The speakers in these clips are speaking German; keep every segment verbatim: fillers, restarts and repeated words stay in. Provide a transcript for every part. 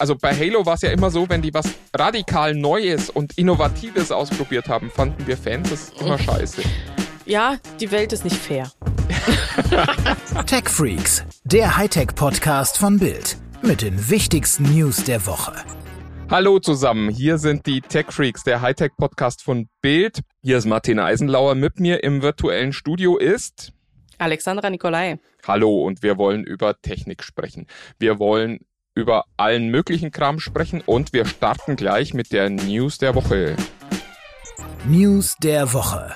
Also bei Halo war es ja immer so, wenn die was radikal Neues und Innovatives ausprobiert haben, fanden wir Fans das immer scheiße. Ja, die Welt ist nicht fair. Tech Freaks, der Hightech-Podcast von Bild mit den wichtigsten News der Woche. Hallo zusammen, hier sind die Tech Freaks, der Hightech-Podcast von Bild. Hier ist Martin Eisenlauer, mit mir im virtuellen Studio ist Alexandra Nicolai. Hallo, und wir wollen über Technik sprechen. Wir wollen über allen möglichen Kram sprechen und wir starten gleich mit der News der Woche. News der Woche.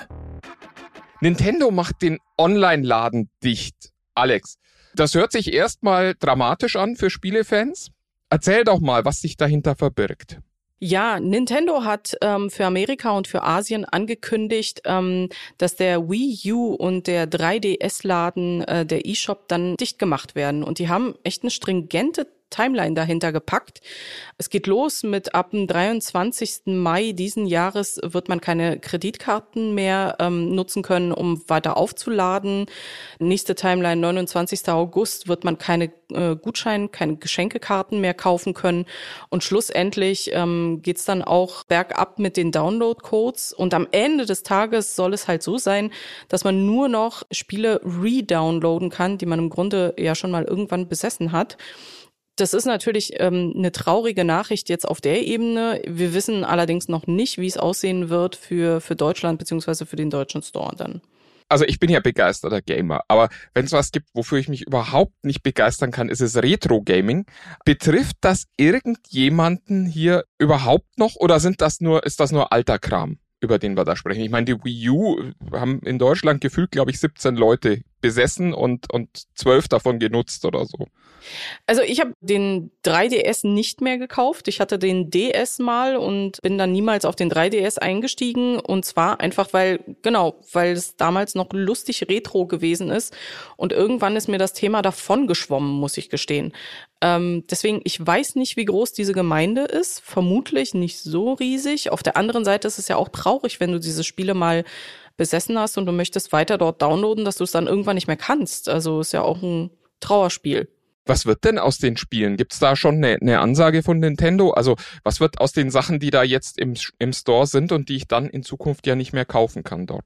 Nintendo macht den Online-Laden dicht. Alex, das hört sich erstmal dramatisch an für Spielefans. Erzähl doch mal, was sich dahinter verbirgt. Ja, Nintendo hat ähm, für Amerika und für Asien angekündigt, ähm, dass der Wii U und der drei D S-Laden, äh, der eShop, dann dicht gemacht werden. Und die haben echt eine stringente Timeline dahinter gepackt. Es geht los mit ab dem dreiundzwanzigsten Mai diesen Jahres wird man keine Kreditkarten mehr ähm, nutzen können, um weiter aufzuladen. Nächste Timeline, neunundzwanzigsten August, wird man keine äh, Gutscheine, keine Geschenkekarten mehr kaufen können. Und schlussendlich ähm, geht's dann auch bergab mit den Download-Codes. Und am Ende des Tages soll es halt so sein, dass man nur noch Spiele redownloaden kann, die man im Grunde ja schon mal irgendwann besessen hat. Das ist natürlich ähm, eine traurige Nachricht jetzt auf der Ebene. Wir wissen allerdings noch nicht, wie es aussehen wird für für Deutschland beziehungsweise für den deutschen Store dann. Also ich bin ja begeisterter Gamer, aber wenn es was gibt, wofür ich mich überhaupt nicht begeistern kann, ist es Retro-Gaming. Betrifft das irgendjemanden hier überhaupt noch oder sind das nur ist das nur alter Kram, über den wir da sprechen? Ich meine, die Wii U haben in Deutschland gefühlt, glaube ich, siebzehn Leute besessen und und zwölf davon genutzt oder so. Also ich habe den drei D S nicht mehr gekauft. Ich hatte den D S mal und bin dann niemals auf den drei D S eingestiegen. Und zwar einfach, weil, genau, weil es damals noch lustig retro gewesen ist. Und irgendwann ist mir das Thema davon geschwommen, muss ich gestehen. Ähm, deswegen, ich weiß nicht, wie groß diese Gemeinde ist. Vermutlich nicht so riesig. Auf der anderen Seite ist es ja auch traurig, wenn du diese Spiele mal besessen hast und du möchtest weiter dort downloaden, dass du es dann irgendwann nicht mehr kannst. Also ist ja auch ein Trauerspiel. Was wird denn aus den Spielen? Gibt's da schon eine, eine Ansage von Nintendo? Also was wird aus den Sachen, die da jetzt im, im Store sind und die ich dann in Zukunft ja nicht mehr kaufen kann dort?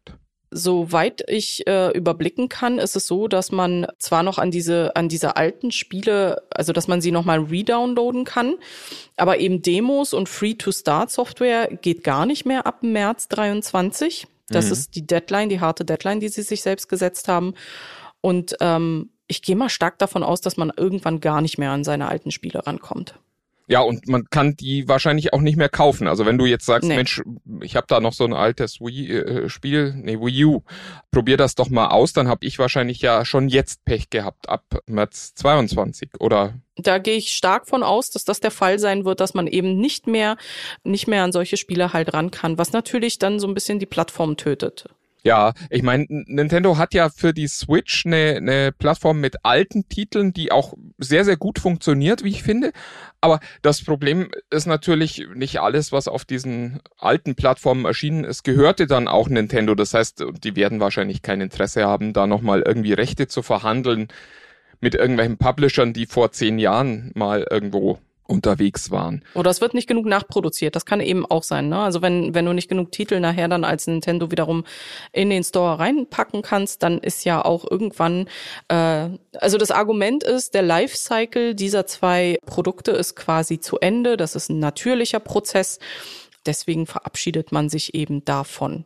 Soweit ich äh, überblicken kann, ist es so, dass man zwar noch an diese an diese alten Spiele, also dass man sie nochmal redownloaden kann, aber eben Demos und Free-to-Start-Software geht gar nicht mehr ab März dreiundzwanzig. Das mhm. ist die Deadline, die harte Deadline, die sie sich selbst gesetzt haben. Und ähm, ich gehe mal stark davon aus, dass man irgendwann gar nicht mehr an seine alten Spiele rankommt. Ja, und man kann die wahrscheinlich auch nicht mehr kaufen. Also wenn du jetzt sagst, nee. Mensch, ich habe da noch so ein altes Wii-Spiel, nee, Wii U, probier das doch mal aus, dann habe ich wahrscheinlich ja schon jetzt Pech gehabt ab März zweiundzwanzig, oder? Da gehe ich stark von aus, dass das der Fall sein wird, dass man eben nicht mehr, nicht mehr an solche Spiele halt ran kann, was natürlich dann so ein bisschen die Plattform tötet. Ja, ich meine, Nintendo hat ja für die Switch eine, eine Plattform mit alten Titeln, die auch sehr, sehr gut funktioniert, wie ich finde. Aber das Problem ist natürlich nicht alles, was auf diesen alten Plattformen erschienen ist, gehörte dann auch Nintendo. Das heißt, die werden wahrscheinlich kein Interesse haben, da nochmal irgendwie Rechte zu verhandeln mit irgendwelchen Publishern, die vor zehn Jahren mal irgendwo unterwegs waren. Oder es wird nicht genug nachproduziert. Das kann eben auch sein, ne? Also wenn wenn du nicht genug Titel nachher dann als Nintendo wiederum in den Store reinpacken kannst, dann ist ja auch irgendwann, äh, also das Argument ist, der Lifecycle dieser zwei Produkte ist quasi zu Ende. Das ist ein natürlicher Prozess. Deswegen verabschiedet man sich eben davon.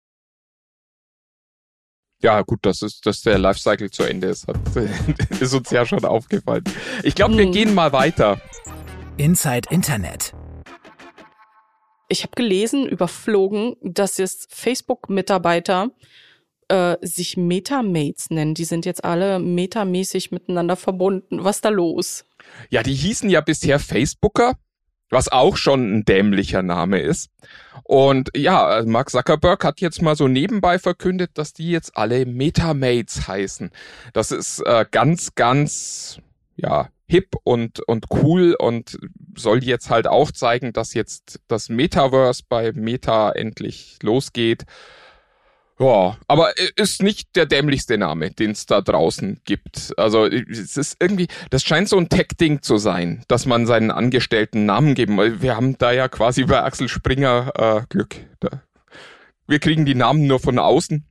Ja, gut, das ist, dass der Lifecycle zu Ende ist, hat, ist uns ja schon aufgefallen. Ich glaube, wir hm. gehen mal weiter. Inside Internet. Ich habe gelesen, überflogen, dass jetzt Facebook-Mitarbeiter äh, sich Metamates nennen. Die sind jetzt alle metamäßig miteinander verbunden. Was ist da los? Ja, die hießen ja bisher Facebooker, was auch schon ein dämlicher Name ist. Und ja, Mark Zuckerberg hat jetzt mal so nebenbei verkündet, dass die jetzt alle Metamates heißen. Das ist äh, ganz, ganz, ja, hip und und cool und soll jetzt halt auch zeigen, dass jetzt das Metaverse bei Meta endlich losgeht. Ja, aber ist nicht der dämlichste Name, den es da draußen gibt. Also es ist irgendwie, das scheint so ein Tech-Ding zu sein, dass man seinen Angestellten Namen geben. Wir haben da ja quasi bei Axel Springer äh, Glück. Wir kriegen die Namen nur von außen.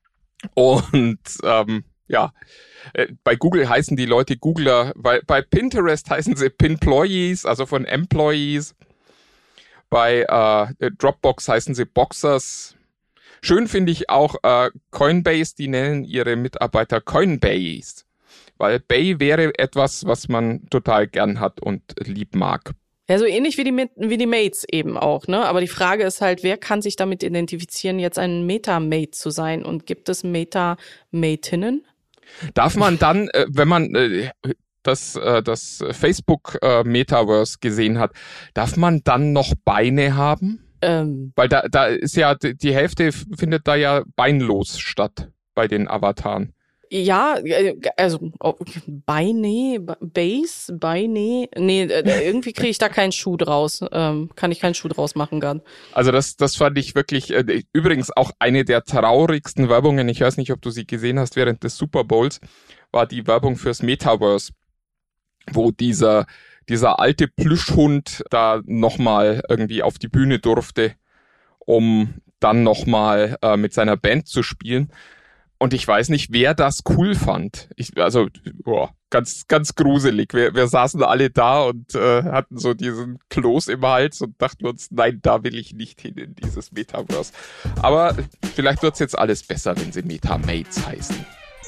Und ähm, ja, bei Google heißen die Leute Googler, bei, bei Pinterest heißen sie Pinployees, also von Employees. Bei äh, Dropbox heißen sie Boxers. Schön finde ich auch äh, Coinbase, die nennen ihre Mitarbeiter Coinbase, weil Bay wäre etwas, was man total gern hat und lieb mag. Ja, so ähnlich wie die wie die Mates eben auch, ne? Aber die Frage ist halt, wer kann sich damit identifizieren, jetzt ein Meta-Mate zu sein? Und gibt es Meta-Matinnen? Darf man dann, äh, wenn man äh, das, äh, das Facebook-Metaverse äh, gesehen hat, darf man dann noch Beine haben? Ähm. Weil da, da ist ja, die Hälfte findet da ja beinlos statt bei den Avataren. Ja, also Beine, Base, Beine, nee, irgendwie kriege ich da keinen Schuh draus, ähm, kann ich keinen Schuh draus machen gerade. Also das, das fand ich wirklich, äh, übrigens auch eine der traurigsten Werbungen, ich weiß nicht, ob du sie gesehen hast, während des Super Bowls, war die Werbung fürs Metaverse, wo dieser dieser alte Plüschhund da nochmal irgendwie auf die Bühne durfte, um dann nochmal äh, mit seiner Band zu spielen. Und ich weiß nicht, wer das cool fand. Ich, also, boah, ganz, ganz gruselig. Wir, wir saßen alle da und äh, hatten so diesen Kloß im Hals und dachten uns, nein, da will ich nicht hin in dieses Metaverse. Aber vielleicht wird's jetzt alles besser, wenn sie Meta-Mates heißen.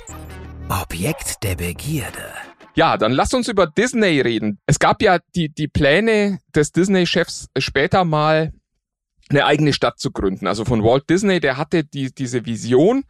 Objekt der Begierde. Ja, dann lass uns über Disney reden. Es gab ja die, die Pläne des Disney-Chefs, später mal eine eigene Stadt zu gründen. Also von Walt Disney, der hatte die, diese Vision.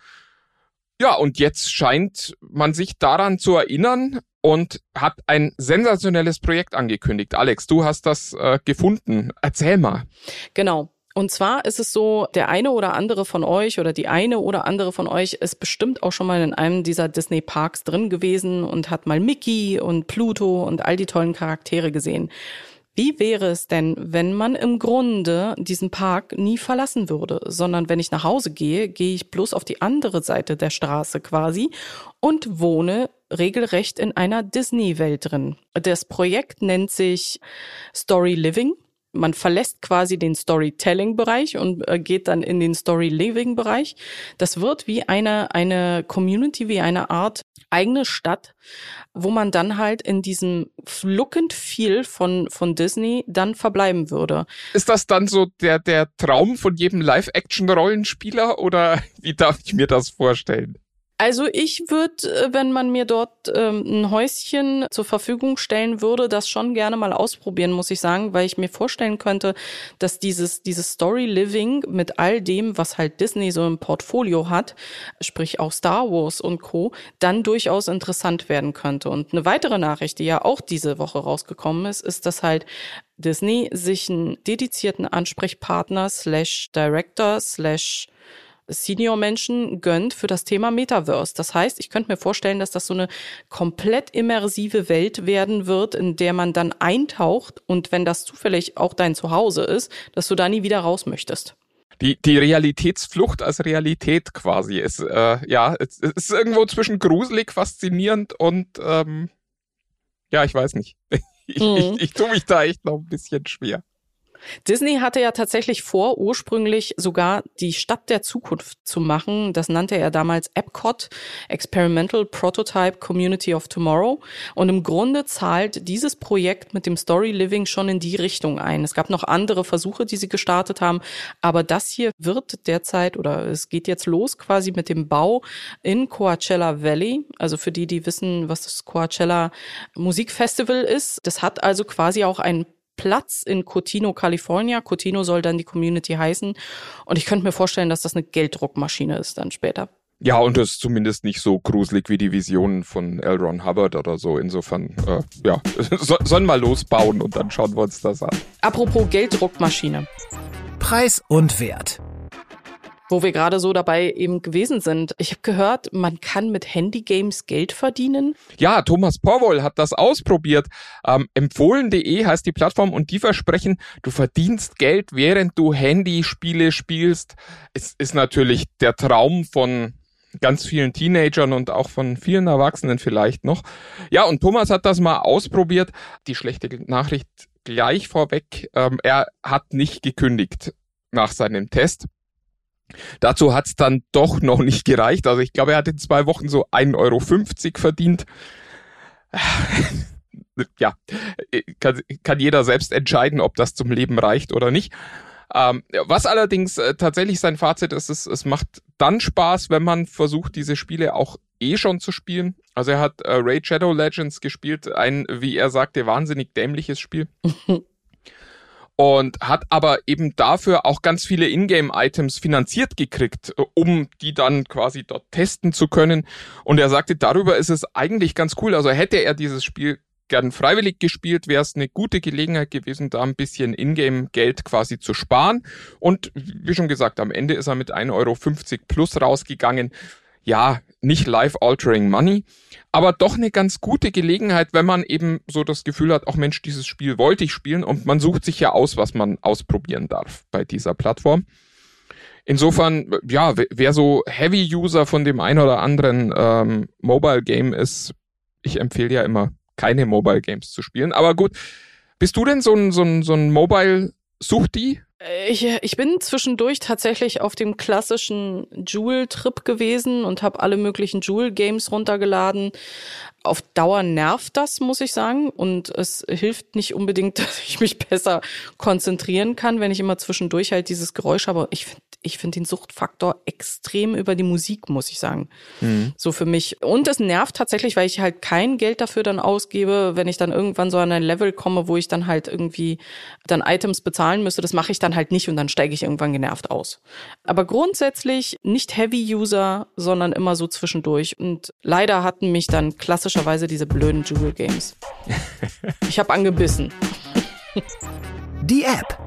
Ja, und jetzt scheint man sich daran zu erinnern und hat ein sensationelles Projekt angekündigt. Alex, du hast das äh, gefunden. Erzähl mal. Genau. Und zwar ist es so, der eine oder andere von euch oder die eine oder andere von euch ist bestimmt auch schon mal in einem dieser Disney-Parks drin gewesen und hat mal Mickey und Pluto und all die tollen Charaktere gesehen. Wie wäre es denn, wenn man im Grunde diesen Park nie verlassen würde, sondern wenn ich nach Hause gehe, gehe ich bloß auf die andere Seite der Straße quasi und wohne regelrecht in einer Disney-Welt drin. Das Projekt nennt sich Story Living. Man verlässt quasi den Storytelling-Bereich und äh, geht dann in den Story-Living-Bereich. Das wird wie eine eine Community, wie eine Art eigene Stadt, wo man dann halt in diesem Look and Feel von von Disney dann verbleiben würde. Ist das dann so der der Traum von jedem Live-Action-Rollenspieler oder wie darf ich mir das vorstellen? Also ich würde, wenn man mir dort ähm, ein Häuschen zur Verfügung stellen würde, das schon gerne mal ausprobieren, muss ich sagen, weil ich mir vorstellen könnte, dass dieses dieses Story Living mit all dem, was halt Disney so im Portfolio hat, sprich auch Star Wars und Co., dann durchaus interessant werden könnte. Und eine weitere Nachricht, die ja auch diese Woche rausgekommen ist, ist, dass halt Disney sich einen dedizierten Ansprechpartner slash Director slash Senior-Menschen gönnt für das Thema Metaverse. Das heißt, ich könnte mir vorstellen, dass das so eine komplett immersive Welt werden wird, in der man dann eintaucht und wenn das zufällig auch dein Zuhause ist, dass du da nie wieder raus möchtest. Die die Realitätsflucht als Realität quasi ist, äh, ja, es ist irgendwo zwischen gruselig, faszinierend und ähm, ja, ich weiß nicht. Ich, mhm. ich, ich tue mich da echt noch ein bisschen schwer. Disney hatte ja tatsächlich vor, ursprünglich sogar die Stadt der Zukunft zu machen. Das nannte er damals Epcot, Experimental Prototype Community of Tomorrow. Und im Grunde zahlt dieses Projekt mit dem Story Living schon in die Richtung ein. Es gab noch andere Versuche, die sie gestartet haben, aber das hier wird derzeit oder es geht jetzt los quasi mit dem Bau in Coachella Valley. Also für die, die wissen, was das Coachella Musikfestival ist. Das hat also quasi auch einen Platz in Cotino, California. Cotino soll dann die Community heißen. Und ich könnte mir vorstellen, dass das eine Gelddruckmaschine ist dann später. Ja, und das ist zumindest nicht so gruselig wie die Visionen von L. Ron Hubbard oder so. Insofern, äh, ja, so, sollen mal losbauen und dann schauen wir uns das an. Apropos Gelddruckmaschine. Preis und Wert. Wo wir gerade so dabei eben gewesen sind. Ich habe gehört, man kann mit Handygames Geld verdienen. Ja, Thomas Porwoll hat das ausprobiert. Ähm, empfohlen punkt de heißt die Plattform und die versprechen, du verdienst Geld, während du Handyspiele spielst. Es ist natürlich der Traum von ganz vielen Teenagern und auch von vielen Erwachsenen vielleicht noch. Ja, und Thomas hat das mal ausprobiert. Die schlechte Nachricht gleich vorweg, ähm, er hat nicht gekündigt nach seinem Test. Dazu hat's dann doch noch nicht gereicht. Also ich glaube, er hat in zwei Wochen so ein Euro fünfzig verdient. Ja, kann, kann jeder selbst entscheiden, ob das zum Leben reicht oder nicht. Ähm, was allerdings äh, tatsächlich sein Fazit ist, ist, es macht dann Spaß, wenn man versucht, diese Spiele auch eh schon zu spielen. Also er hat äh, Raid Shadow Legends gespielt, ein, wie er sagte, wahnsinnig dämliches Spiel. Und hat aber eben dafür auch ganz viele Ingame-Items finanziert gekriegt, um die dann quasi dort testen zu können. Und er sagte, darüber ist es eigentlich ganz cool. Also hätte er dieses Spiel gern freiwillig gespielt, wäre es eine gute Gelegenheit gewesen, da ein bisschen Ingame-Geld quasi zu sparen. Und wie schon gesagt, am Ende ist er mit ein Euro fünfzig plus rausgegangen. Ja, nicht life-altering money, aber doch eine ganz gute Gelegenheit, wenn man eben so das Gefühl hat, ach Mensch, dieses Spiel wollte ich spielen und man sucht sich ja aus, was man ausprobieren darf bei dieser Plattform. Insofern, ja, wer so Heavy-User von dem ein oder anderen ähm, Mobile-Game ist, ich empfehle ja immer, keine Mobile-Games zu spielen. Aber gut, bist du denn so ein, so ein, so ein Mobile-Suchti? Ich, ich bin zwischendurch tatsächlich auf dem klassischen Joule-Trip gewesen und habe alle möglichen Joule-Games runtergeladen. Auf Dauer nervt das, muss ich sagen. Und es hilft nicht unbedingt, dass ich mich besser konzentrieren kann, wenn ich immer zwischendurch halt dieses Geräusch habe. Ich finde ich finde den Suchtfaktor extrem über die Musik, muss ich sagen. Mhm. So für mich. Und es nervt tatsächlich, weil ich halt kein Geld dafür dann ausgebe, wenn ich dann irgendwann so an ein Level komme, wo ich dann halt irgendwie dann Items bezahlen müsste. Das mache ich dann halt nicht und dann steige ich irgendwann genervt aus. Aber grundsätzlich nicht Heavy-User, sondern immer so zwischendurch. Und leider hatten mich dann klassischerweise diese blöden Joule-Games. Ich habe angebissen. Die App.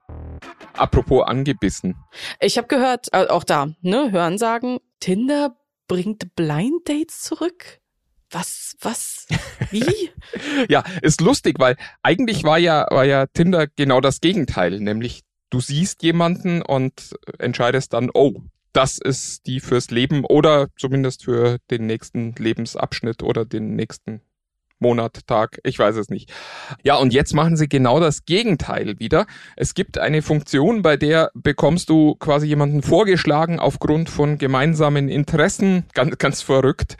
Apropos angebissen. Ich habe gehört, äh, auch da, ne, Hörensagen, Tinder bringt Blind Dates zurück. Was, was, wie? Ja, ist lustig, weil eigentlich war ja, war ja Tinder genau das Gegenteil, nämlich du siehst jemanden und entscheidest dann, oh, das ist die fürs Leben oder zumindest für den nächsten Lebensabschnitt oder den nächsten Monat, Tag, ich weiß es nicht. Ja, und jetzt machen sie genau das Gegenteil wieder. Es gibt eine Funktion, bei der bekommst du quasi jemanden vorgeschlagen aufgrund von gemeinsamen Interessen, ganz, ganz verrückt,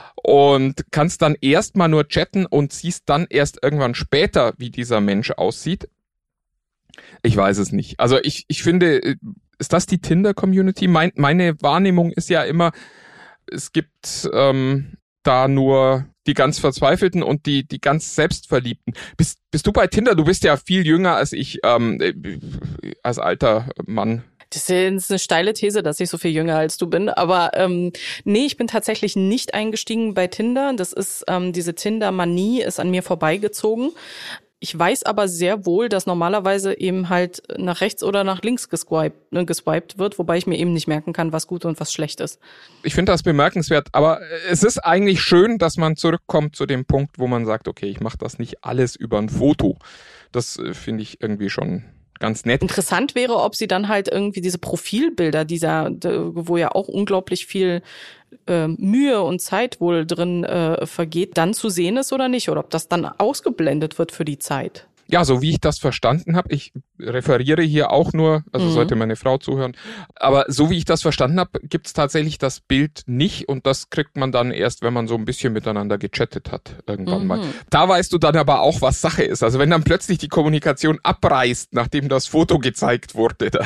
und kannst dann erstmal nur chatten und siehst dann erst irgendwann später, wie dieser Mensch aussieht. Ich weiß es nicht. Also ich, ich finde, ist das die Tinder-Community? Mein, meine Wahrnehmung ist ja immer, es gibt ähm, da nur die ganz Verzweifelten und die die ganz Selbstverliebten. Bist bist du bei Tinder? Du bist ja viel jünger als ich, ähm, als alter Mann. Das ist eine steile These, dass ich so viel jünger als du bin. Aber ähm, nee, ich bin tatsächlich nicht eingestiegen bei Tinder. Das ist ähm, diese Tinder-Manie ist an mir vorbeigezogen. Ich weiß aber sehr wohl, dass normalerweise eben halt nach rechts oder nach links geswiped, ne, geswiped wird, wobei ich mir eben nicht merken kann, was gut und was schlecht ist. Ich finde das bemerkenswert, aber es ist eigentlich schön, dass man zurückkommt zu dem Punkt, wo man sagt, okay, ich mache das nicht alles über ein Foto. Das äh, finde ich irgendwie schon ganz nett. Interessant wäre, ob sie dann halt irgendwie diese Profilbilder, dieser, wo ja auch unglaublich viel äh, Mühe und Zeit wohl drin äh, vergeht, dann zu sehen ist oder nicht, oder ob das dann ausgeblendet wird für die Zeit. Ja, so wie ich das verstanden habe, ich referiere hier auch nur, also mhm. sollte meine Frau zuhören, aber so wie ich das verstanden habe, gibt es tatsächlich das Bild nicht und das kriegt man dann erst, wenn man so ein bisschen miteinander gechattet hat, irgendwann mhm. mal. Da weißt du dann aber auch, was Sache ist. Also wenn dann plötzlich die Kommunikation abreißt, nachdem das Foto gezeigt wurde, da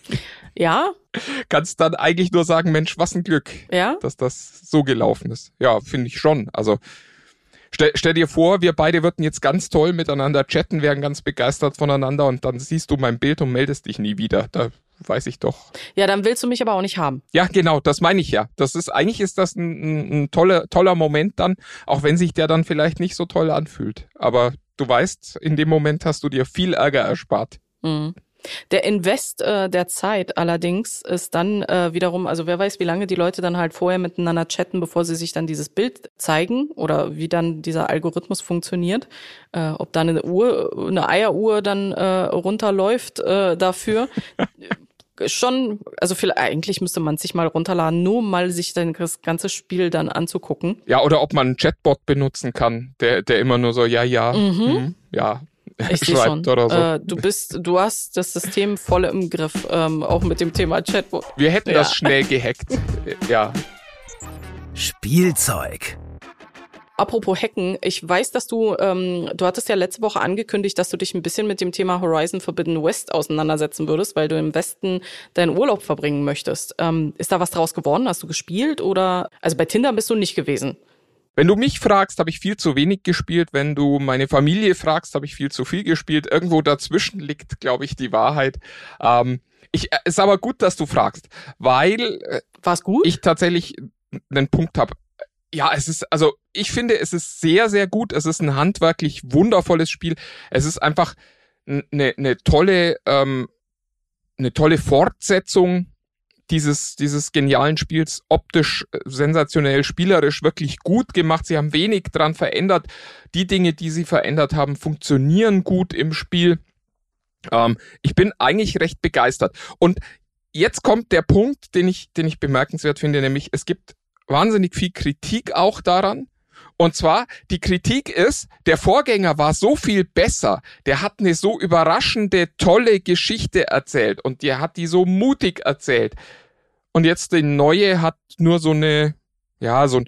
ja, kannst dann eigentlich nur sagen, Mensch, was ein Glück, ja? dass das so gelaufen ist. Ja, finde ich schon. Also Stell, stell dir vor, wir beide würden jetzt ganz toll miteinander chatten, wären ganz begeistert voneinander und dann siehst du mein Bild und meldest dich nie wieder. Da weiß ich doch. Ja, dann willst du mich aber auch nicht haben. Ja, genau, das meine ich ja. Das ist, eigentlich ist das ein, ein, ein toller, toller Moment dann, auch wenn sich der dann vielleicht nicht so toll anfühlt. Aber du weißt, in dem Moment hast du dir viel Ärger erspart. Mhm. Der Invest äh, der Zeit allerdings ist dann äh, wiederum, also wer weiß, wie lange die Leute dann halt vorher miteinander chatten, bevor sie sich dann dieses Bild zeigen oder wie dann dieser Algorithmus funktioniert. Äh, ob da eine Uhr, eine Eieruhr dann äh, runterläuft äh, dafür. Schon, also viel, eigentlich müsste man sich mal runterladen, nur mal sich dann das ganze Spiel dann anzugucken. Ja, oder ob man einen Chatbot benutzen kann, der der immer nur so, ja, ja, Mhm. hm, ja, Ich sehe schon. oder so. Äh, du bist, du hast das System voll im Griff, ähm, auch mit dem Thema Chatbot. Wir hätten Ja. das schnell gehackt. Ja. Spielzeug. Apropos Hacken, ich weiß, dass du, ähm, du hattest ja letzte Woche angekündigt, dass du dich ein bisschen mit dem Thema Horizon Forbidden West auseinandersetzen würdest, weil du im Westen deinen Urlaub verbringen möchtest. Ähm, ist da was draus geworden? Hast du gespielt oder, also bei Tinder bist du nicht gewesen? Wenn du mich fragst, habe ich viel zu wenig gespielt. Wenn du meine Familie fragst, habe ich viel zu viel gespielt. Irgendwo dazwischen liegt, glaube ich, die Wahrheit. Ähm, ich, äh, ist aber gut, dass du fragst, weil äh, War's gut? ich tatsächlich einen Punkt habe. Ja, es ist, also ich finde, es ist sehr, sehr gut. Es ist ein handwerklich wundervolles Spiel. Es ist einfach eine ne tolle, ähm, eine tolle Fortsetzung dieses dieses genialen Spiels, optisch äh, sensationell, spielerisch wirklich gut gemacht. Sie haben wenig dran verändert. Die Dinge, die sie verändert haben, funktionieren gut im Spiel. Ähm, ich bin eigentlich recht begeistert. Und jetzt kommt der Punkt, den ich den ich bemerkenswert finde, nämlich es gibt wahnsinnig viel Kritik auch daran. Und zwar, die Kritik ist, der Vorgänger war so viel besser, der hat eine so überraschende, tolle Geschichte erzählt und der hat die so mutig erzählt. Und jetzt die neue hat nur so eine, ja, so,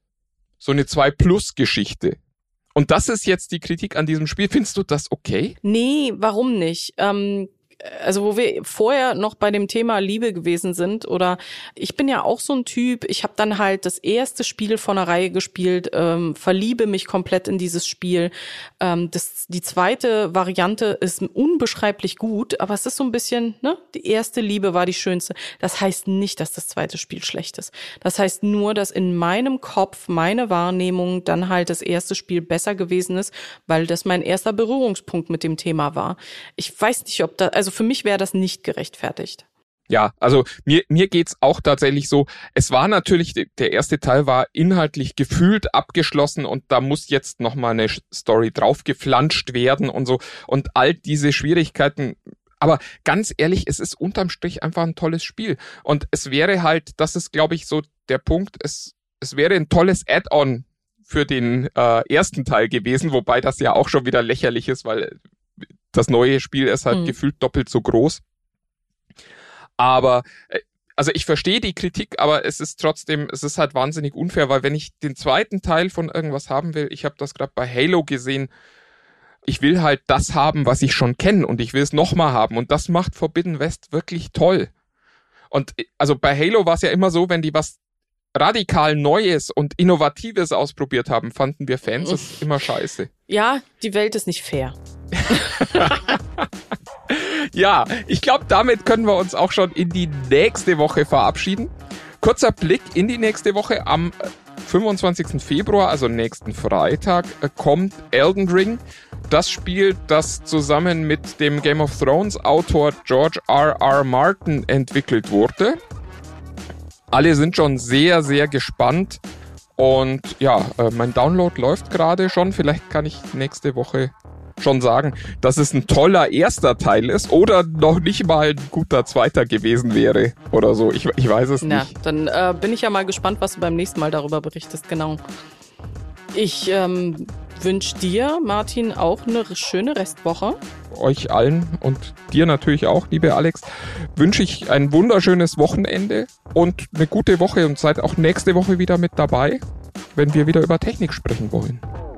so eine zwei Plus Geschichte. Und das ist jetzt die Kritik an diesem Spiel. Findest du das okay? Nee, warum nicht? Ähm, also wo wir vorher noch bei dem Thema Liebe gewesen sind, oder ich bin ja auch so ein Typ, ich habe dann halt das erste Spiel von der Reihe gespielt, ähm, verliebe mich komplett in dieses Spiel. Ähm, das, die zweite Variante ist unbeschreiblich gut, aber es ist so ein bisschen, ne, die erste Liebe war die schönste. Das heißt nicht, dass das zweite Spiel schlecht ist. Das heißt nur, dass in meinem Kopf, meine Wahrnehmung dann halt das erste Spiel besser gewesen ist, weil das mein erster Berührungspunkt mit dem Thema war. Ich weiß nicht, ob da, also für mich wäre das nicht gerechtfertigt. Ja, also mir mir geht's auch tatsächlich so. Es war natürlich, der erste Teil war inhaltlich gefühlt abgeschlossen und da muss jetzt nochmal eine Story draufgeflanscht werden und so. Und all diese Schwierigkeiten. Aber ganz ehrlich, es ist unterm Strich einfach ein tolles Spiel. Und es wäre halt, das ist, glaube ich, so der Punkt, es es wäre ein tolles Add-on für den äh, ersten Teil gewesen, wobei das ja auch schon wieder lächerlich ist, weil das neue Spiel ist halt mhm. gefühlt doppelt so groß. Aber, also ich verstehe die Kritik, aber es ist trotzdem, es ist halt wahnsinnig unfair, weil wenn ich den zweiten Teil von irgendwas haben will, ich habe das gerade bei Halo gesehen, ich will halt das haben, was ich schon kenne und ich will es nochmal haben und das macht Forbidden West wirklich toll. Und also bei Halo war es ja immer so, wenn die was radikal Neues und Innovatives ausprobiert haben, fanden wir Fans das immer scheiße. Ja, die Welt ist nicht fair. Ja, ich glaube, damit können wir uns auch schon in die nächste Woche verabschieden. Kurzer Blick in die nächste Woche. Am fünfundzwanzigsten Februar, also nächsten Freitag, kommt Elden Ring. Das Spiel, das zusammen mit dem Game of Thrones Autor George R R. Martin entwickelt wurde. Alle sind schon sehr, sehr gespannt. Und ja, mein Download läuft gerade schon. Vielleicht kann ich nächste Woche schon sagen, dass es ein toller erster Teil ist oder noch nicht mal ein guter zweiter gewesen wäre oder so. Ich, ich weiß es Na, nicht. Dann äh, bin ich ja mal gespannt, was du beim nächsten Mal darüber berichtest. Genau. Ich ähm, wünsche dir, Martin, auch eine schöne Restwoche. Euch allen und dir natürlich auch, liebe Alex, wünsche ich ein wunderschönes Wochenende und eine gute Woche und seid auch nächste Woche wieder mit dabei, wenn wir wieder über Technik sprechen wollen.